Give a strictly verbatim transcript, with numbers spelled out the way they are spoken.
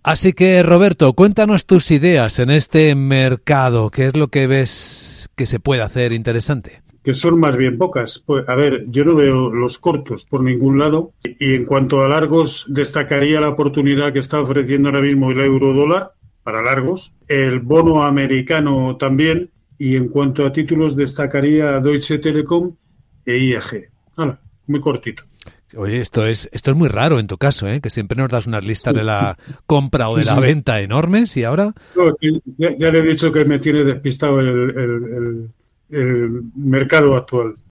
Así que, Roberto, cuéntanos tus ideas en este mercado. ¿Qué es lo que ves que se puede hacer interesante? Que son más bien pocas. Pues, a ver, yo no veo los cortos por ningún lado. Y en cuanto a largos, destacaría la oportunidad que está ofreciendo ahora mismo el euro dólar para largos, el bono americano también, y en cuanto a títulos, destacaría Deutsche Telekom e I A G. Hala, muy cortito. Oye, esto es esto es muy raro en tu caso, ¿eh? Que siempre nos das unas listas de la compra o de Sí, la sí. venta enormes y ahora... No, ya, ya le he dicho que me tiene despistado el, el, el, el mercado actual.